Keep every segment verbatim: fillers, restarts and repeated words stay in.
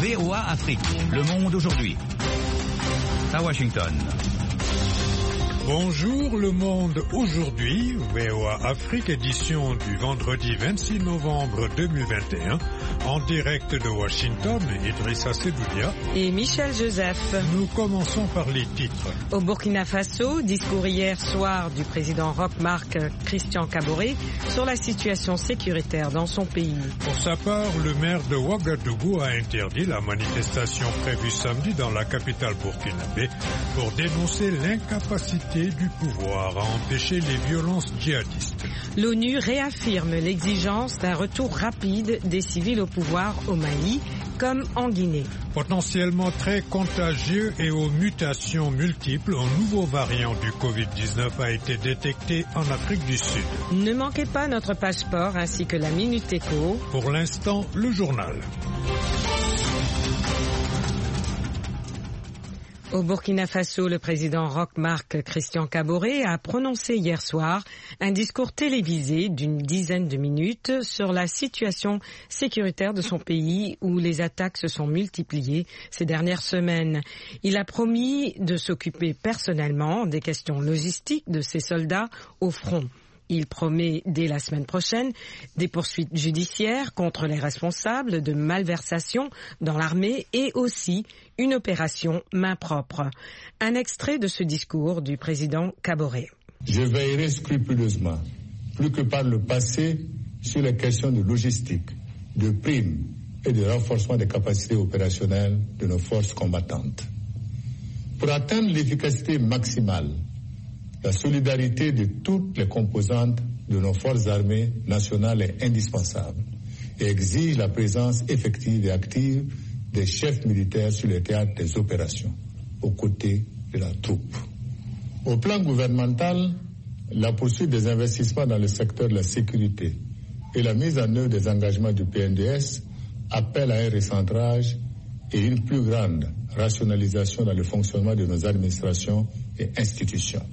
V O A Afrique, Le Monde aujourd'hui. À Washington. Bonjour Le Monde aujourd'hui, V O A Afrique, édition du vendredi vingt-six novembre deux mille vingt et un, en direct de Washington, Idrissa Seloudia et Michel Joseph. Nous commençons par les titres. Au Burkina Faso, discours hier soir du président Roch-Marc Christian Kaboré sur la situation sécuritaire dans son pays. Pour sa part, le maire de Ouagadougou a interdit la manifestation prévue samedi dans la capitale burkinabé pour dénoncer l'incapacité du pouvoir à empêcher les violences djihadistes. L'ONU réaffirme l'exigence d'un retour rapide des civils au pouvoir au Mali, comme en Guinée. Potentiellement très contagieux et aux mutations multiples, un nouveau variant du covid dix-neuf a été détecté en Afrique du Sud. Ne manquez pas notre passeport ainsi que la Minute Éco. Pour l'instant, le journal. Au Burkina Faso, le président Roch-Marc Christian Kaboré a prononcé hier soir un discours télévisé d'une dizaine de minutes sur la situation sécuritaire de son pays où les attaques se sont multipliées ces dernières semaines. Il a promis de s'occuper personnellement des questions logistiques de ses soldats au front. Il promet dès la semaine prochaine des poursuites judiciaires contre les responsables de malversations dans l'armée et aussi une opération main propre. Un extrait de ce discours du président Kaboré. Je veillerai scrupuleusement, plus que par le passé, sur les questions de logistique, de primes et de renforcement des capacités opérationnelles de nos forces combattantes. Pour atteindre l'efficacité maximale, la solidarité de toutes les composantes de nos forces armées nationales est indispensable et exige la présence effective et active des chefs militaires sur le théâtre des opérations, aux côtés de la troupe. Au plan gouvernemental, la poursuite des investissements dans le secteur de la sécurité et la mise en œuvre des engagements du P N D S appellent à un recentrage et une plus grande rationalisation dans le fonctionnement de nos administrations et institutions.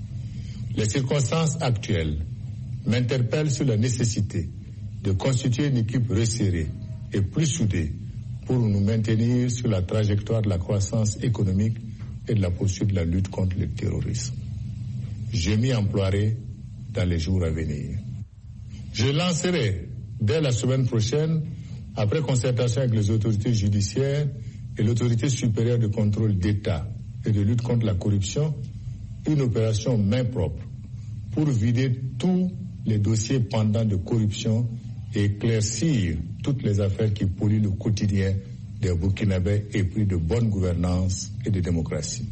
Les circonstances actuelles m'interpellent sur la nécessité de constituer une équipe resserrée et plus soudée pour nous maintenir sur la trajectoire de la croissance économique et de la poursuite de la lutte contre le terrorisme. Je m'y emploierai dans les jours à venir. Je lancerai dès la semaine prochaine, après concertation avec les autorités judiciaires et l'autorité supérieure de contrôle d'État et de lutte contre la corruption, une opération main propre pour vider tous les dossiers pendants de corruption et éclaircir toutes les affaires qui polluent le quotidien des Burkinabés épris de bonne gouvernance et de démocratie.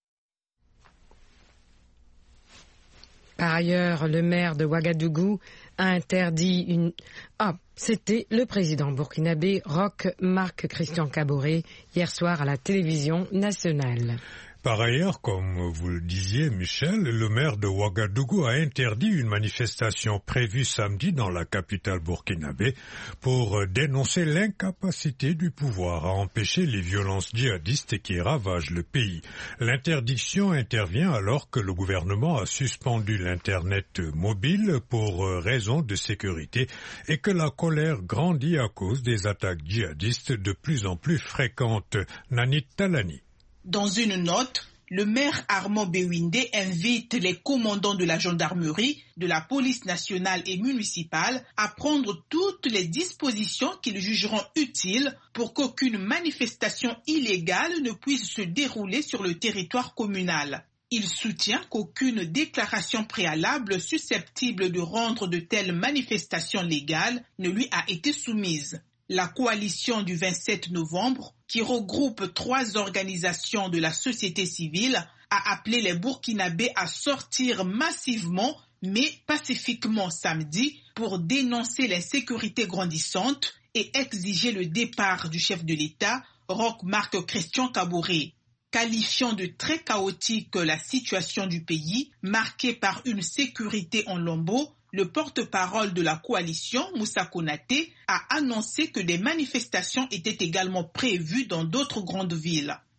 Par ailleurs, le maire de Ouagadougou a interdit une... Ah, c'était le président burkinabé Roch-Marc Christian Kaboré hier soir à la télévision nationale. Par ailleurs, comme vous le disiez, Michel, le maire de Ouagadougou a interdit une manifestation prévue samedi dans la capitale burkinabé pour dénoncer l'incapacité du pouvoir à empêcher les violences djihadistes qui ravagent le pays. L'interdiction intervient alors que le gouvernement a suspendu l'Internet mobile pour raison de sécurité et que la colère grandit à cause des attaques djihadistes de plus en plus fréquentes. Nanit Talani. Dans une note, le maire Armand Bewinde invite les commandants de la gendarmerie, de la police nationale et municipale à prendre toutes les dispositions qu'ils jugeront utiles pour qu'aucune manifestation illégale ne puisse se dérouler sur le territoire communal. Il soutient qu'aucune déclaration préalable susceptible de rendre de telles manifestations légales ne lui a été soumise. La coalition du vingt-sept novembre, qui regroupe trois organisations de la société civile, a appelé les Burkinabés à sortir massivement, mais pacifiquement samedi, pour dénoncer l'insécurité grandissante et exiger le départ du chef de l'État, Roch-Marc Christian Kaboré. Qualifiant de très chaotique la situation du pays, marquée par une sécurité en lambeaux, le porte-parole de la coalition, Moussa Konaté, a annoncé que des manifestations étaient également prévues dans d'autres grandes villes.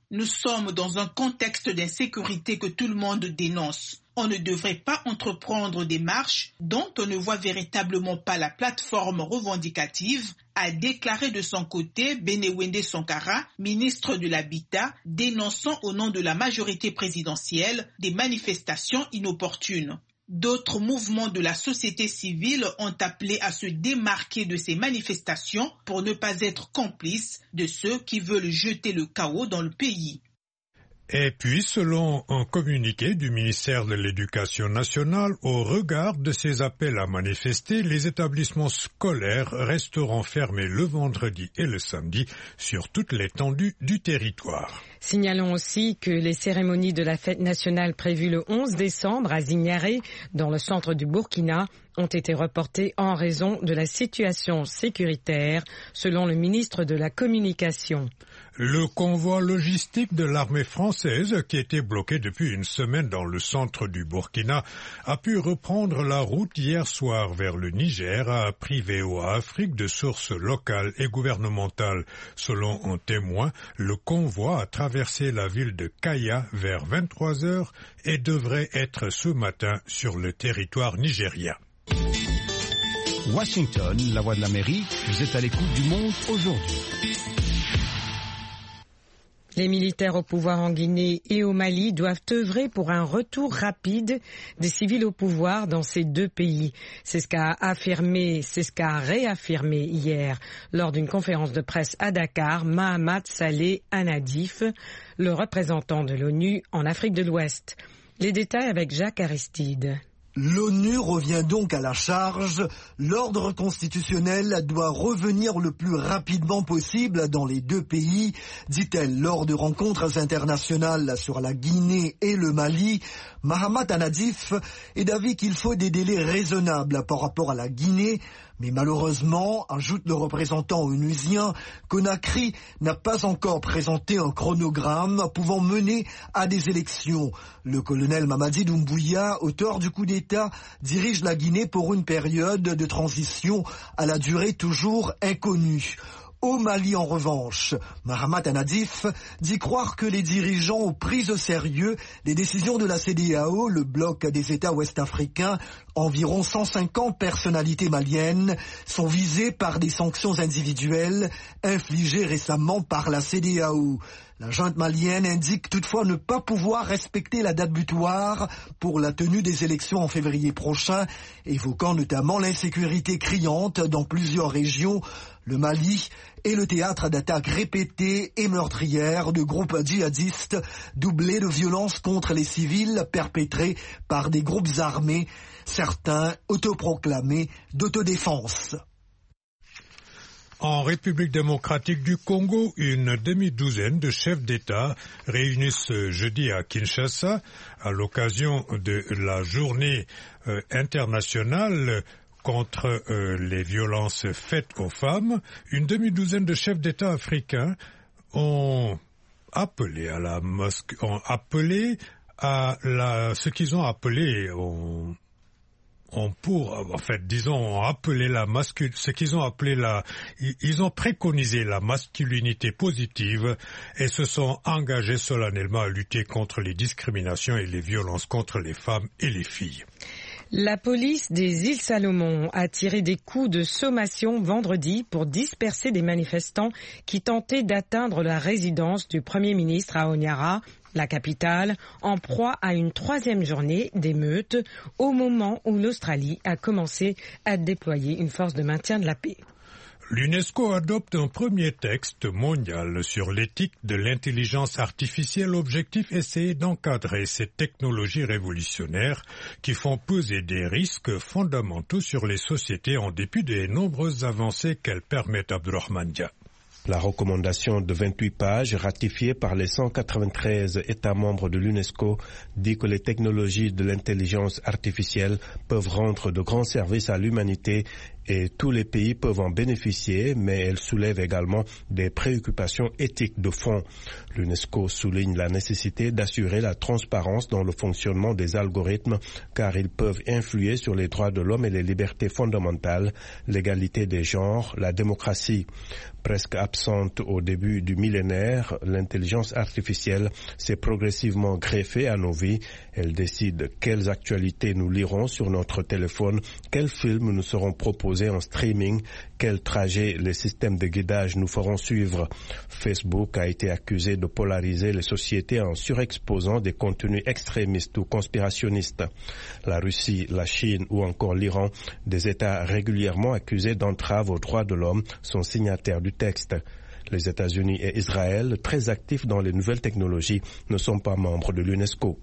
Nous sommes dans un contexte d'insécurité que tout le monde dénonce. On ne devrait pas entreprendre des marches dont on ne voit véritablement pas la plateforme revendicative, a déclaré de son côté Benewende Sankara, ministre de l'Habitat, dénonçant au nom de la majorité présidentielle des manifestations inopportunes. D'autres mouvements de la société civile ont appelé à se démarquer de ces manifestations pour ne pas être complices de ceux qui veulent jeter le chaos dans le pays. Et puis, selon un communiqué du ministère de l'Éducation nationale, au regard de ces appels à manifester, les établissements scolaires resteront fermés le vendredi et le samedi sur toute l'étendue du territoire. Signalons aussi que les cérémonies de la fête nationale prévues le onze décembre à Zignaré, dans le centre du Burkina, ont été reportées en raison de la situation sécuritaire, selon le ministre de la Communication. Le convoi logistique de l'armée française, qui était bloqué depuis une semaine dans le centre du Burkina, a pu reprendre la route hier soir vers le Niger, a appris V O A Afrique de sources locales et gouvernementales. Selon un témoin, le convoi a traversé la ville de Kaya vers vingt-trois heures et devrait être ce matin sur le territoire nigérien. Washington, la voix de l'Amérique, vous êtes à l'écoute du monde aujourd'hui. Les militaires au pouvoir en Guinée et au Mali doivent œuvrer pour un retour rapide des civils au pouvoir dans ces deux pays. C'est ce qu'a affirmé, c'est ce qu'a réaffirmé hier lors d'une conférence de presse à Dakar, Mahamat Saleh Anadif, le représentant de l'ONU en Afrique de l'Ouest. Les détails avec Jacques Aristide. L'ONU revient donc à la charge. L'ordre constitutionnel doit revenir le plus rapidement possible dans les deux pays, dit-elle lors de rencontres internationales sur la Guinée et le Mali. Mahamat Anadif est d'avis qu'il faut des délais raisonnables par rapport à la Guinée. Mais malheureusement, ajoute le représentant onusien, Conakry n'a pas encore présenté un chronogramme pouvant mener à des élections. Le colonel Mamadi Doumbouya, auteur du coup d'État, dirige la Guinée pour une période de transition à la durée toujours inconnue. Au Mali, en revanche, Mahamat Anadif dit croire que les dirigeants ont pris au sérieux les décisions de la C E D E A O, le bloc des États ouest-africains. Environ cent cinquante personnalités maliennes sont visées par des sanctions individuelles infligées récemment par la C E D E A O. La junte malienne indique toutefois ne pas pouvoir respecter la date butoir pour la tenue des élections en février prochain, évoquant notamment l'insécurité criante dans plusieurs régions. Le Mali est le théâtre d'attaques répétées et meurtrières de groupes djihadistes, doublés de violences contre les civils perpétrées par des groupes armés, certains autoproclamés d'autodéfense. En République démocratique du Congo, une demi-douzaine de chefs d'État réunissent jeudi à Kinshasa à l'occasion de la journée euh, internationale contre euh, les violences faites aux femmes. Une demi-douzaine de chefs d'État africains ont appelé à la mosquée, ont appelé à la, ce qu'ils ont appelé, ont, ont pour, en fait, disons, ont appelé la mascul, ce qu'ils ont appelé la, ils ont préconisé la masculinité positive et se sont engagés solennellement à lutter contre les discriminations et les violences contre les femmes et les filles. La police des îles Salomon a tiré des coups de sommation vendredi pour disperser des manifestants qui tentaient d'atteindre la résidence du Premier ministre à Honiara, la capitale, en proie à une troisième journée d'émeutes au moment où l'Australie a commencé à déployer une force de maintien de la paix. L'UNESCO adopte un premier texte mondial sur l'éthique de l'intelligence artificielle. Objectif, essayer d'encadrer ces technologies révolutionnaires qui font peser des risques fondamentaux sur les sociétés en dépit des nombreuses avancées qu'elles permettent. Abdourahmane Dia. La recommandation de vingt-huit pages ratifiée par les cent quatre-vingt-treize États membres de l'UNESCO dit que les technologies de l'intelligence artificielle peuvent rendre de grands services à l'humanité et tous les pays peuvent en bénéficier, mais elle soulève également des préoccupations éthiques de fond. L'UNESCO souligne la nécessité d'assurer la transparence dans le fonctionnement des algorithmes car ils peuvent influer sur les droits de l'homme et les libertés fondamentales, l'égalité des genres, la démocratie. Presque absente au début du millénaire, l'intelligence artificielle s'est progressivement greffée à nos vies. Elle décide quelles actualités nous lirons sur notre téléphone, quels films nous seront proposés en streaming, quels trajets les systèmes de guidage nous feront suivre. Facebook a été accusé de polariser les sociétés en surexposant des contenus extrémistes ou conspirationnistes. La Russie, la Chine ou encore l'Iran, des États régulièrement accusés d'entrave aux droits de l'homme, sont signataires du texte. Les États-Unis et Israël, très actifs dans les nouvelles technologies, ne sont pas membres de l'UNESCO.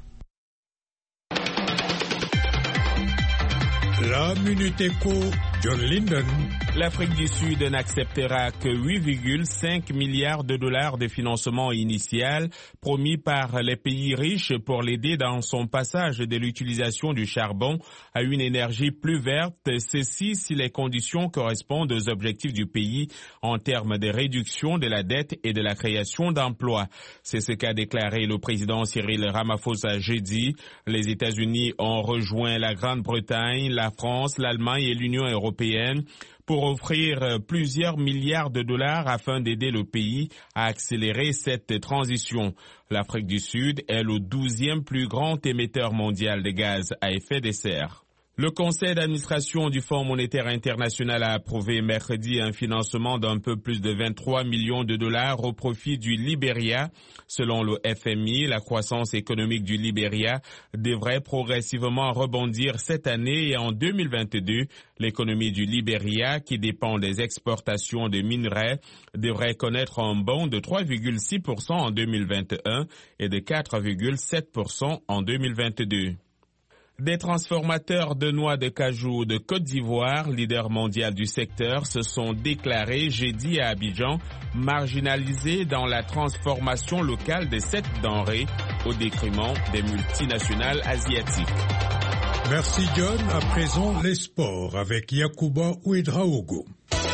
La Minute Éco, John Linden. L'Afrique du Sud n'acceptera que huit virgule cinq milliards de dollars de financement initial promis par les pays riches pour l'aider dans son passage de l'utilisation du charbon à une énergie plus verte, ceci si les conditions correspondent aux objectifs du pays en termes de réduction de la dette et de la création d'emplois. C'est ce qu'a déclaré le président Cyril Ramaphosa jeudi. Les États-Unis ont rejoint la Grande-Bretagne, la France, l'Allemagne et l'Union européenne pour offrir plusieurs milliards de dollars afin d'aider le pays à accélérer cette transition. L'Afrique du Sud est le douzième plus grand émetteur mondial de gaz à effet de serre. Le conseil d'administration du Fonds monétaire international a approuvé mercredi un financement d'un peu plus de vingt-trois millions de dollars au profit du Libéria. Selon le F M I, la croissance économique du Libéria devrait progressivement rebondir cette année et en deux mille vingt-deux, l'économie du Libéria, qui dépend des exportations de minerais, devrait connaître un bond de trois virgule six pour cent en deux mille vingt et un et de quatre virgule sept pour cent en deux mille vingt-deux. Des transformateurs de noix de cajou de Côte d'Ivoire, leader mondial du secteur, se sont déclarés jeudi à Abidjan, marginalisés dans la transformation locale de cette denrée au détriment des multinationales asiatiques. Merci John. À présent, les sports avec Yacouba Ouedraogo.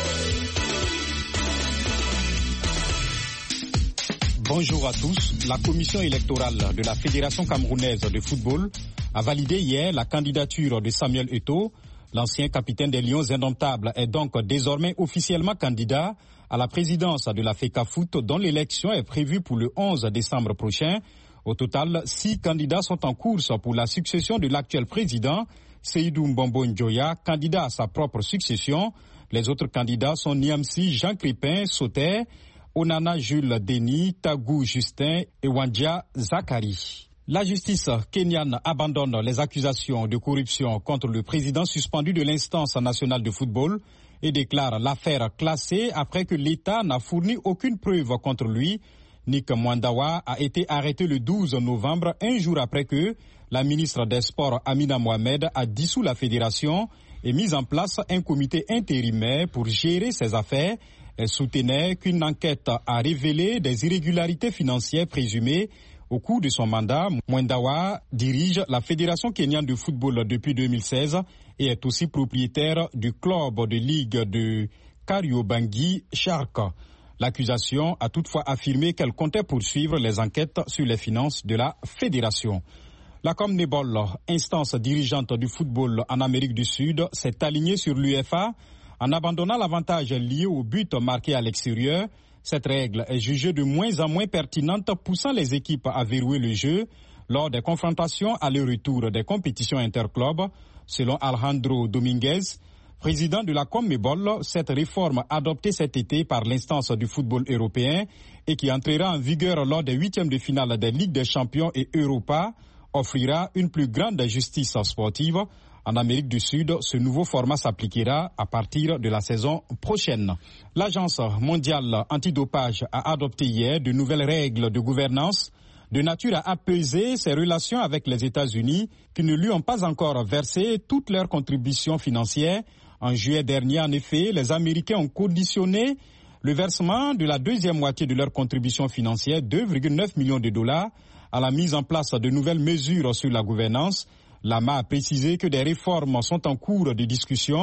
Bonjour à tous. La commission électorale de la Fédération camerounaise de football a validé hier la candidature de Samuel Eto'o. L'ancien capitaine des Lions indomptables est donc désormais officiellement candidat à la présidence de la FECAFOOT dont l'élection est prévue pour le onze décembre prochain. Au total, six candidats sont en course pour la succession de l'actuel président, Seydou Mbombo Njoya, candidat à sa propre succession. Les autres candidats sont Niamsi Jean Crépin Sauter, Onana Jules Denis, Tagou Justin et Wandja Zakari. La justice kenyane abandonne les accusations de corruption contre le président suspendu de l'instance nationale de football et déclare l'affaire classée après que l'État n'a fourni aucune preuve contre lui. Nick Mwandawa a été arrêté le douze novembre, un jour après que la ministre des Sports Amina Mohamed a dissous la fédération et mis en place un comité intérimaire pour gérer ses affaires. Elle soutenait qu'une enquête a révélé des irrégularités financières présumées au cours de son mandat. Mwandawa dirige la Fédération kenyane de football depuis deux mille seize et est aussi propriétaire du club de ligue de Kariobangi Shark. L'accusation a toutefois affirmé qu'elle comptait poursuivre les enquêtes sur les finances de la fédération. La CONMEBOL, instance dirigeante du football en Amérique du Sud, s'est alignée sur l'UEFA en abandonnant l'avantage lié au but marqué à l'extérieur. Cette règle est jugée de moins en moins pertinente, poussant les équipes à verrouiller le jeu lors des confrontations à leur retour des compétitions interclubs. Selon Alejandro Dominguez, président de la CONMEBOL, cette réforme adoptée cet été par l'instance du football européen et qui entrera en vigueur lors des huitièmes de finale des Ligues des Champions et Europa offrira une plus grande justice sportive. En Amérique du Sud, ce nouveau format s'appliquera à partir de la saison prochaine. L'Agence mondiale antidopage a adopté hier de nouvelles règles de gouvernance de nature à apaiser ses relations avec les États-Unis qui ne lui ont pas encore versé toutes leurs contributions financières. En juillet dernier, en effet, les Américains ont conditionné le versement de la deuxième moitié de leurs contributions financières, deux virgule neuf millions de dollars, à la mise en place de nouvelles mesures sur la gouvernance. L'A M A a précisé que des réformes sont en cours de discussion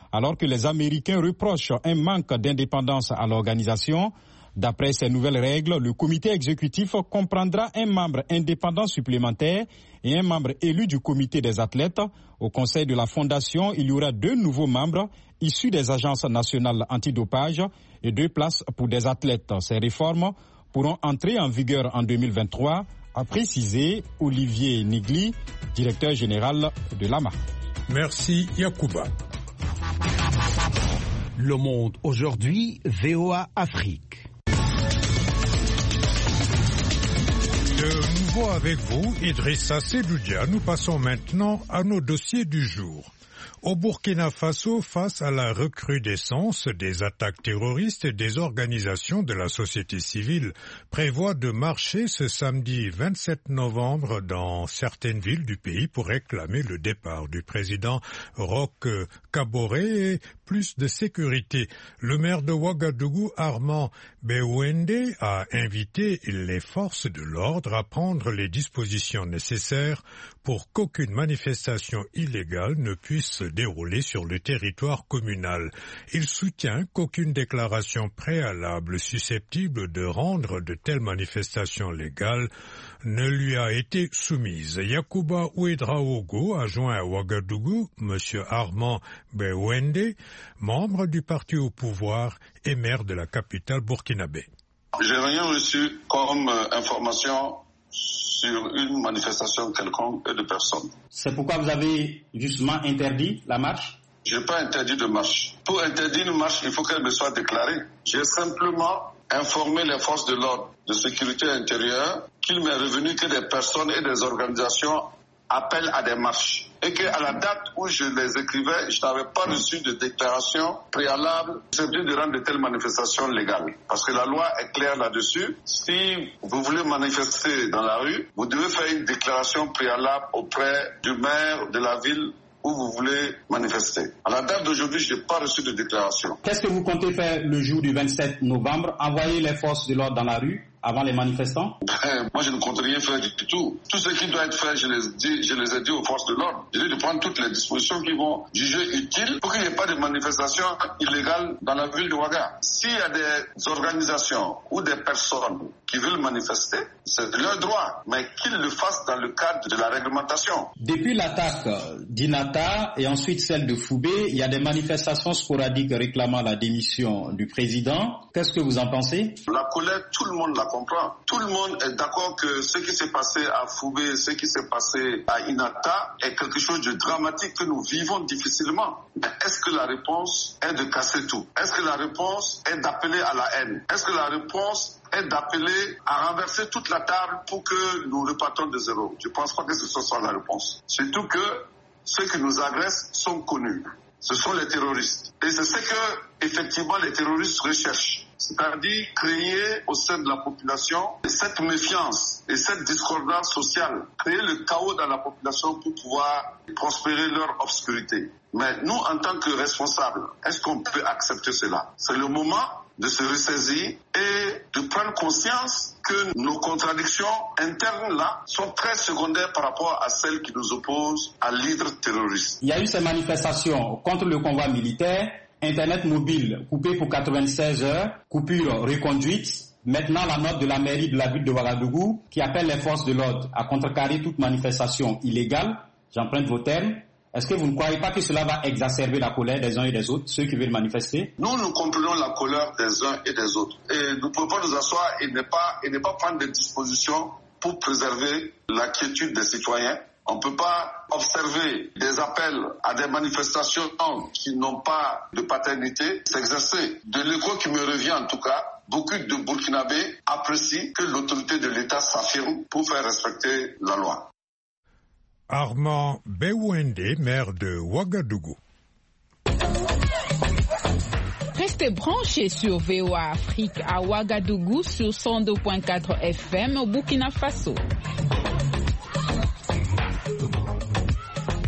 alors que les Américains reprochent un manque d'indépendance à l'organisation. D'après ces nouvelles règles, le comité exécutif comprendra un membre indépendant supplémentaire et un membre élu du comité des athlètes. Au conseil de la fondation, il y aura deux nouveaux membres issus des agences nationales antidopage et deux places pour des athlètes. Ces réformes pourront entrer en vigueur en deux mille vingt-trois, a précisé Olivier Nigli, directeur général de l'A M A. Merci Yacouba. Le Monde aujourd'hui, V O A Afrique. De nouveau avec vous, Idrissa Sedoudia. Nous passons maintenant à nos dossiers du jour. Au Burkina Faso, face à la recrudescence des attaques terroristes, des organisations de la société civile prévoient de marcher ce samedi vingt-sept novembre dans certaines villes du pays pour réclamer le départ du président Roch Kaboré et plus de sécurité. Le maire de Ouagadougou, Armand Bewende, a invité les forces de l'ordre à prendre les dispositions nécessaires pour qu'aucune manifestation illégale ne puisse se dérouler sur le territoire communal. Il soutient qu'aucune déclaration préalable susceptible de rendre de telles manifestations légales ne lui a été soumise. Yacouba Ouedraogo a joint à Ouagadougou M. Armand Bewende, membre du parti au pouvoir et maire de la capitale burkinabé. J'ai rien reçu comme euh, information sur une manifestation quelconque de personnes. C'est pourquoi vous avez justement interdit la marche? Je n'ai pas interdit de marche. Pour interdire une marche, il faut qu'elle me soit déclarée. J'ai simplement informé les forces de l'ordre de sécurité intérieure qu'il m'est revenu que des personnes et des organisations appellent à des marches. Et qu'à la date où je les écrivais, je n'avais pas reçu de déclaration préalable susceptible de rendre de telles manifestations légales. Parce que la loi est claire là-dessus. Si vous voulez manifester dans la rue, vous devez faire une déclaration préalable auprès du maire de la ville où vous voulez manifester. À la date d'aujourd'hui, je n'ai pas reçu de déclaration. Qu'est-ce que vous comptez faire le jour du vingt-sept novembre? Envoyer les forces de l'ordre dans la rue avant les manifestants? Ben, moi, je ne compte rien faire du tout. Tout ce qui doit être fait, je les, dis, je les ai dit aux forces de l'ordre. Je dis de prendre toutes les dispositions qui vont juger utiles pour qu'il n'y ait pas de manifestations illégales dans la ville de Ouaga. S'il y a des organisations ou des personnes qui veulent manifester, c'est leur droit, mais qu'ils le fassent dans le cadre de la réglementation. Depuis l'attaque d'Inata et ensuite celle de Foubé, il y a des manifestations sporadiques réclamant la démission du président. Qu'est-ce que vous en pensez? La colère, tout le monde la comprend. Tout le monde est d'accord que ce qui s'est passé à Foubé, ce qui s'est passé à Inata est quelque chose de dramatique que nous vivons difficilement. Mais est-ce que la réponse est de casser tout? Est-ce que la réponse est d'appeler à la haine? Est-ce que la réponse est d'appeler à renverser toute la table pour que nous repartons de zéro? Je ne pense pas que ce soit la réponse. Surtout que ceux qui nous agressent sont connus. Ce sont les terroristes. Et c'est ce que, effectivement, les terroristes recherchent. C'est-à-dire créer au sein de la population cette méfiance et cette discordance sociale, créer le chaos dans la population pour pouvoir prospérer leur obscurité. Mais nous, en tant que responsables, est-ce qu'on peut accepter cela? C'est le moment de se ressaisir et de prendre conscience que nos contradictions internes là sont très secondaires par rapport à celles qui nous opposent à l'hydre terroriste. Il y a eu ces manifestations contre le convoi militaire, Internet mobile coupé pour quatre-vingt-seize heures, coupure reconduite. Maintenant, la note de la mairie de la ville de Ouagadougou qui appelle les forces de l'ordre à contrecarrer toute manifestation illégale. J'emprunte vos termes. Est-ce que vous ne croyez pas que cela va exacerber la colère des uns et des autres, ceux qui veulent manifester? Nous, nous comprenons la colère des uns et des autres. Et nous ne pouvons pas nous asseoir et ne pas, et ne pas prendre des dispositions pour préserver la quiétude des citoyens. On ne peut pas observer des appels à des manifestations qui n'ont pas de paternité s'exercer. De l'écho qui me revient en tout cas, beaucoup de Burkinabés apprécient que l'autorité de l'État s'affirme pour faire respecter la loi. Armand Bewende, maire de Ouagadougou. Restez branchés sur V O A Afrique à Ouagadougou sur cent deux point quatre F M au Burkina Faso. Ce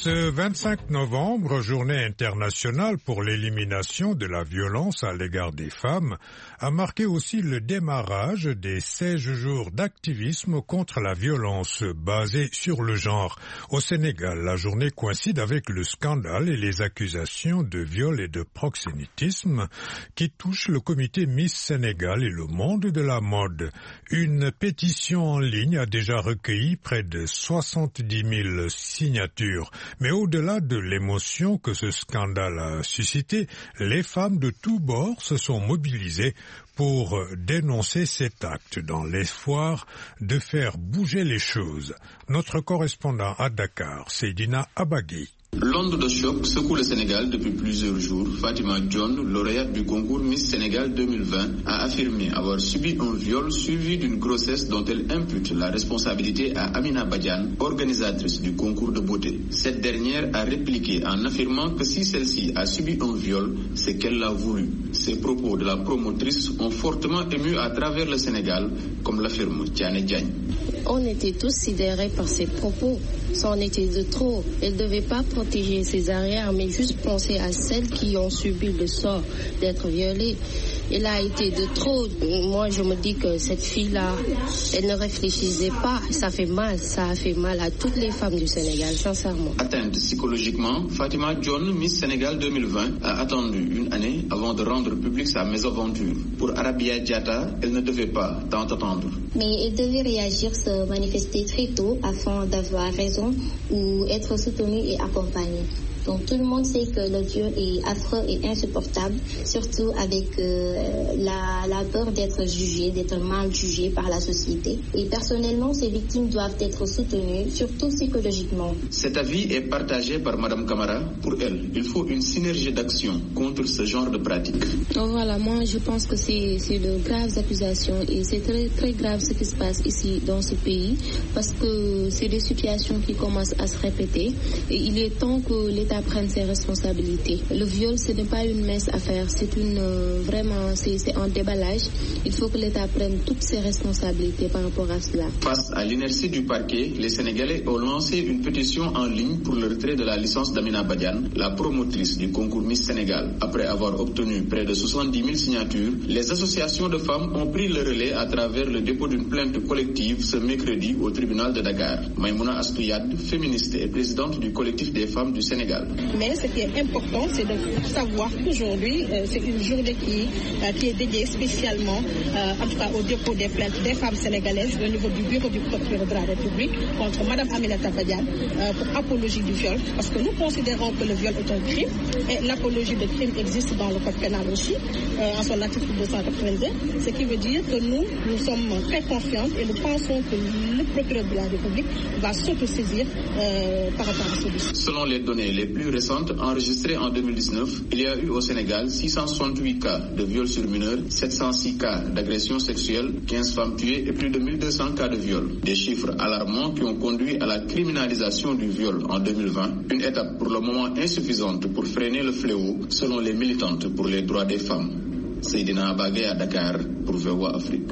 Ce vingt-cinq novembre, journée internationale pour l'élimination de la violence à l'égard des femmes, a marqué aussi le démarrage des seize jours d'activisme contre la violence basée sur le genre. Au Sénégal, la journée coïncide avec le scandale et les accusations de viol et de proxénétisme qui touchent le comité Miss Sénégal et le monde de la mode. Une pétition en ligne a déjà recueilli près de soixante-dix mille signatures. Mais au-delà de l'émotion que ce scandale a suscité, les femmes de tous bords se sont mobilisées pour dénoncer cet acte dans l'espoir de faire bouger les choses. Notre correspondant à Dakar, Seydina Abagui. L'onde de choc secoue le Sénégal depuis plusieurs jours. Fatima John, lauréate du concours Miss Sénégal deux mille vingt, a affirmé avoir subi un viol suivi d'une grossesse dont elle impute la responsabilité à Amina Badiane, organisatrice du concours de beauté. Cette dernière a répliqué en affirmant que si celle-ci a subi un viol, c'est qu'elle l'a voulu. Ces propos de la promotrice ont fortement ému à travers le Sénégal, comme l'affirme Tiane Diagne. On était tous sidérés par ses propos. C'en était de trop. Elle ne devait pas protéger ses arrières, mais juste penser à celles qui ont subi le sort d'être violées. Il a été de trop. Moi, je me dis que cette fille-là, elle ne réfléchissait pas. Ça fait mal. Ça a fait mal à toutes les femmes du Sénégal, sincèrement. Atteinte psychologiquement, Fatima John, Miss Sénégal deux mille vingt, a attendu une année avant de rendre publique sa mésaventure. Pour Arabia Diatta, elle ne devait pas tant attendre. Mais elle devait réagir, se manifester très tôt afin d'avoir raison ou être soutenue et accompagnée. Donc tout le monde sait que le viol est affreux et insupportable, surtout avec euh, la, la peur d'être jugé, d'être mal jugé par la société. Et personnellement, ces victimes doivent être soutenues, surtout psychologiquement. Cet avis est partagé par Madame Camara. Pour elle, il faut une synergie d'action contre ce genre de pratiques. Donc voilà, moi je pense que c'est, c'est de graves accusations et c'est très, très grave ce qui se passe ici dans ce pays parce que c'est des situations qui commencent à se répéter et il est temps que l'État prenne ses responsabilités. Le viol, ce n'est pas une mince affaire, c'est une euh, vraiment, c'est, c'est un déballage. Il faut que l'État prenne toutes ses responsabilités par rapport à cela. Face à l'inertie du parquet, les Sénégalais ont lancé une pétition en ligne pour le retrait de la licence d'Amina Badiane, la promotrice du concours Miss Sénégal. Après avoir obtenu près de soixante-dix mille signatures, les associations de femmes ont pris le relais à travers le dépôt d'une plainte collective ce mercredi au tribunal de Dakar. Maïmouna Astouyad, féministe et présidente du collectif des femmes du Sénégal. Mais ce qui est important, c'est de savoir qu'aujourd'hui, euh, c'est une journée qui, euh, qui est dédiée spécialement, euh, en tout cas au dépôt des plaintes des femmes sénégalaises au niveau du bureau du procureur de la République contre Mme Aminata Badiane euh, pour apologie du viol. Parce que nous considérons que le viol est un crime et l'apologie de crime existe dans le code pénal aussi, euh, en son article deux cent quatre-vingt-deux. Ce qui veut dire que nous, nous sommes très confiants et nous pensons que le procureur de la République va s'autosaisir euh, par rapport à ce dossier. Selon les données les plus récentes enregistrées en deux mille dix-neuf, il y a eu au Sénégal six cent soixante-huit cas de viol sur mineurs, sept cent six cas d'agression sexuelle, quinze femmes tuées et plus de mille deux cents cas de viol. Des chiffres alarmants qui ont conduit à la criminalisation du viol en deux mille vingt, une étape pour le moment insuffisante pour freiner le fléau selon les militantes pour les droits des femmes. Seydina Abagé à Dakar pour V O A Afrique.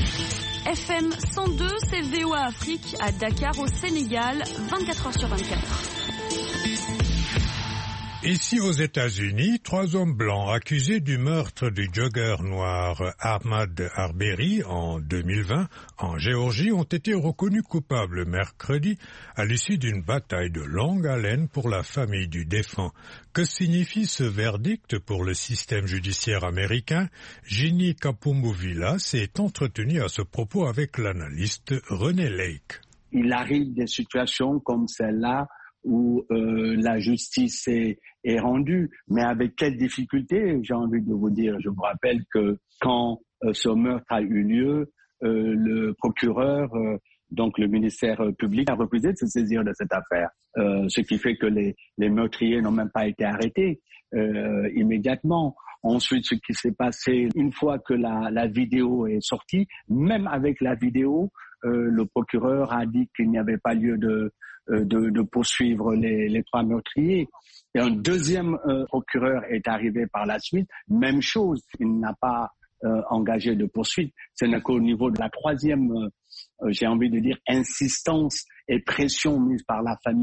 F M cent deux, c'est V O A Afrique à Dakar au Sénégal, vingt-quatre heures sur vingt-quatre. Ici aux États-Unis, trois hommes blancs accusés du meurtre du jogger noir Ahmaud Arbery en deux mille vingt en Géorgie ont été reconnus coupables mercredi à l'issue d'une bataille de longue haleine pour la famille du défunt. Que signifie ce verdict pour le système judiciaire américain? Ginny Kapumbuvila s'est entretenue à ce propos avec l'analyste René Lake. Il arrive des situations comme celle-là où euh, la justice est, est rendue, mais avec quelles difficultés, j'ai envie de vous dire. Je vous rappelle que quand euh, ce meurtre a eu lieu, euh, le procureur, euh, donc le ministère public, a refusé de se saisir de cette affaire, euh, ce qui fait que les, les meurtriers n'ont même pas été arrêtés euh, immédiatement. Ensuite, ce qui s'est passé, une fois que la, la vidéo est sortie, même avec la vidéo, euh, le procureur a dit qu'il n'y avait pas lieu de De, de poursuivre les, les trois meurtriers. Et un deuxième euh, procureur est arrivé par la suite, même chose, il n'a pas euh, engagé de poursuite. Ce n'est qu'au niveau de la troisième, euh, j'ai envie de dire, insistance et pression mise par la famille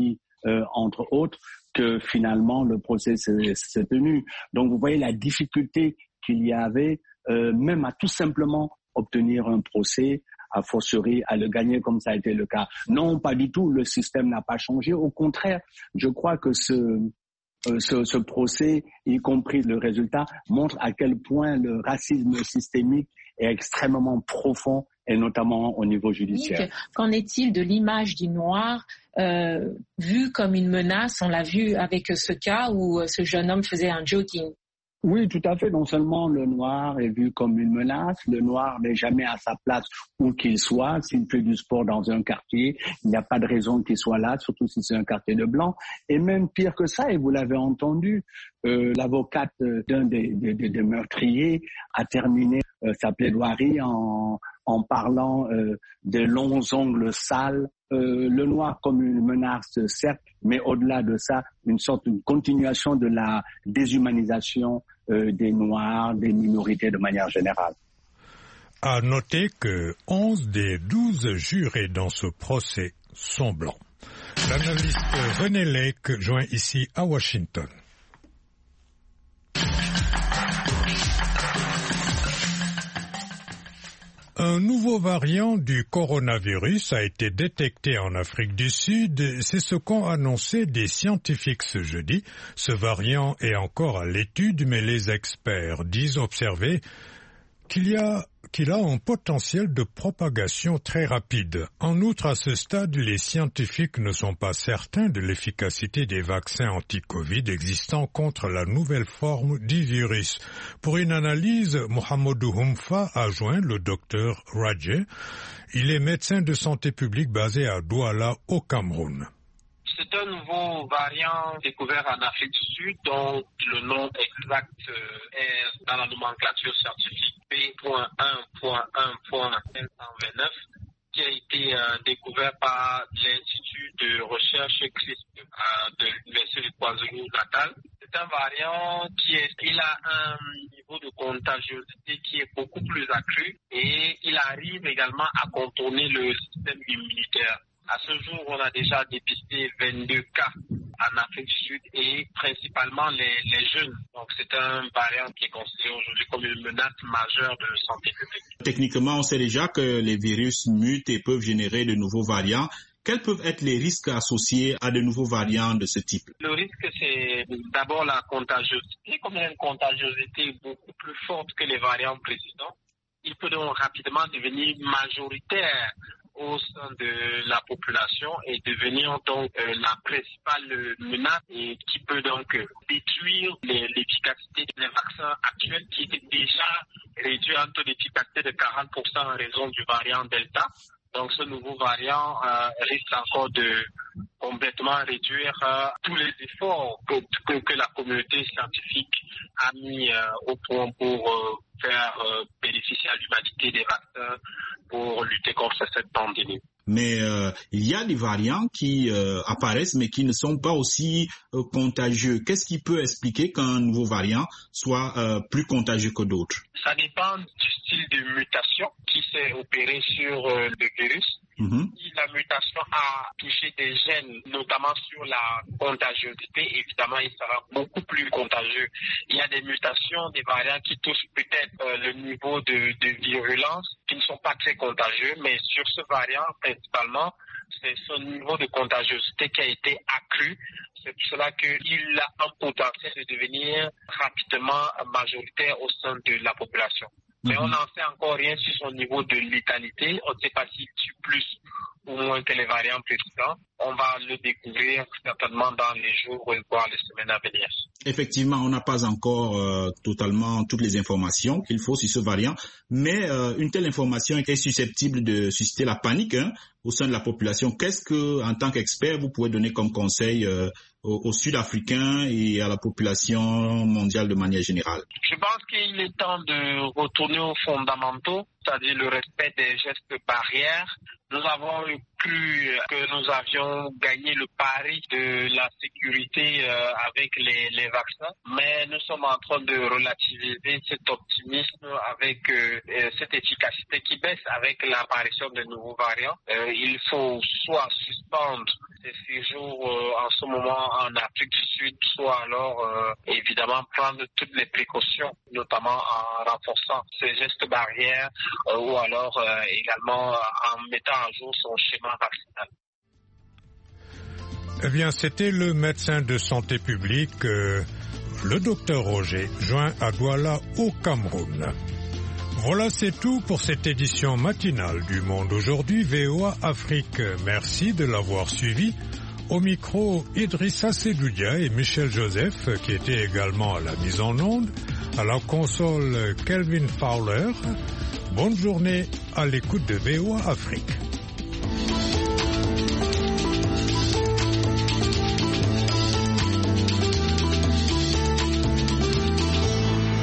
euh, entre autres, que finalement le procès s'est, s'est tenu. Donc vous voyez la difficulté qu'il y avait, euh, même à tout simplement obtenir un procès, a fortiori à le gagner comme ça a été le cas. Non, pas du tout, le système n'a pas changé. Au contraire, je crois que ce, euh, ce, ce procès, y compris le résultat, montre à quel point le racisme systémique est extrêmement profond, et notamment au niveau judiciaire. Qu'en est-il de l'image du noir euh, vue comme une menace? On l'a vu avec ce cas où ce jeune homme faisait un jogging. Oui, tout à fait. Non seulement le noir est vu comme une menace, le noir n'est jamais à sa place où qu'il soit. S'il fait du sport dans un quartier, il n'y a pas de raison qu'il soit là, surtout si c'est un quartier de blanc. Et même pire que ça, et vous l'avez entendu, euh, l'avocate d'un des, des, des meurtriers a terminé euh, sa plaidoirie en, en parlant euh, des longs ongles sales. Euh, le noir comme une menace, certes, mais au-delà de ça, une sorte de continuation de la déshumanisation euh, des Noirs, des minorités de manière générale. À noter que onze des douze jurés dans ce procès sont blancs. L'analyste René Lake joint ici à Washington. Un nouveau variant du coronavirus a été détecté en Afrique du Sud. C'est ce qu'ont annoncé des scientifiques ce jeudi. Ce variant est encore à l'étude, mais les experts disent observer qu'il y a qu'il a un potentiel de propagation très rapide. En outre, à ce stade, les scientifiques ne sont pas certains de l'efficacité des vaccins anti-Covid existants contre la nouvelle forme du virus. Pour une analyse, Mohamedou Humfa a joint le docteur Radje. Il est médecin de santé publique basé à Douala, au Cameroun. C'est un nouveau variant découvert en Afrique du Sud dont le nom exact est dans la nomenclature scientifique P un point un point cinq cent vingt-neuf qui a été euh, découvert par l'Institut de recherche CRISP euh, de l'Université de KwaZulu-Natal. C'est un variant qui est, il a un niveau de contagiosité qui est beaucoup plus accru et il arrive également à contourner le système immunitaire. À ce jour, on a déjà dépisté vingt-deux cas en Afrique du Sud et principalement les, les jeunes. Donc c'est un variant qui est considéré aujourd'hui comme une menace majeure de santé publique. Techniquement, on sait déjà que les virus mutent et peuvent générer de nouveaux variants. Quels peuvent être les risques associés à de nouveaux variants de ce type? Le risque, c'est d'abord la contagiosité. Comme il y a une contagiosité beaucoup plus forte que les variants précédents, il peut donc rapidement devenir majoritaire au sein de la population et devenir donc euh, la principale menace et qui peut donc euh, détruire les, l'efficacité des vaccins actuels qui étaient déjà réduits à un taux d'efficacité de quarante pour cent en raison du variant Delta. Donc ce nouveau variant euh, risque encore de complètement réduire euh, tous les efforts que, que, que la communauté scientifique a mis euh, au point pour euh, faire euh, bénéficier à l'humanité des vaccins pour lutter contre cette pandémie. Mais euh, il y a des variants qui euh, apparaissent mais qui ne sont pas aussi euh, contagieux. Qu'est-ce qui peut expliquer qu'un nouveau variant soit euh, plus contagieux que d'autres? Ça dépend du style de mutation qui s'est opéré sur euh, le virus. Mm-hmm. Si la mutation a touché des gènes, notamment sur la contagiosité, évidemment, il sera beaucoup plus contagieux. Il y a des mutations, des variants qui touchent peut-être euh, le niveau de, de virulence, qui ne sont pas très contagieux, mais sur ce variant, principalement, c'est son niveau de contagiosité qui a été accru. C'est pour cela qu'il a un potentiel de devenir rapidement majoritaire au sein de la population. Mais on n'en sait encore rien sur son niveau de létalité. On ne sait pas s'il tue plus ou moins que les variants précédents. On va le découvrir certainement dans les jours voire les semaines à venir. Effectivement, on n'a pas encore euh, totalement toutes les informations qu'il faut sur ce variant, mais euh, une telle information est susceptible de susciter la panique hein, au sein de la population. Qu'est-ce que, en tant qu'expert, vous pouvez donner comme conseil euh, aux, aux Sud-Africains et à la population mondiale de manière générale? Je pense qu'il est temps de retourner aux fondamentaux, c'est-à-dire le respect des gestes barrières. Nous avons eu cru que nous avions gagné le pari de la sécurité euh, avec les, les vaccins, mais nous sommes en train de relativiser cet optimisme avec euh, cette efficacité qui baisse avec l'apparition de nouveaux variants. Euh, il faut soit suspendre ces séjours euh, en ce moment en Afrique du Sud, soit alors euh, évidemment prendre toutes les précautions, notamment en renforçant ces gestes barrières euh, ou alors euh, également en mettant à jour son schéma vaccinal. Eh bien, c'était le médecin de santé publique, euh, le docteur Roger, joint à Douala au Cameroun. Voilà, c'est tout pour cette édition matinale du Monde aujourd'hui, V O A Afrique. Merci de l'avoir suivi. Au micro, Idrissa Sedoudia et Michel Joseph, qui étaient également à la mise en onde. À la console, Kelvin Fowler. Bonne journée à l'écoute de V O A Afrique.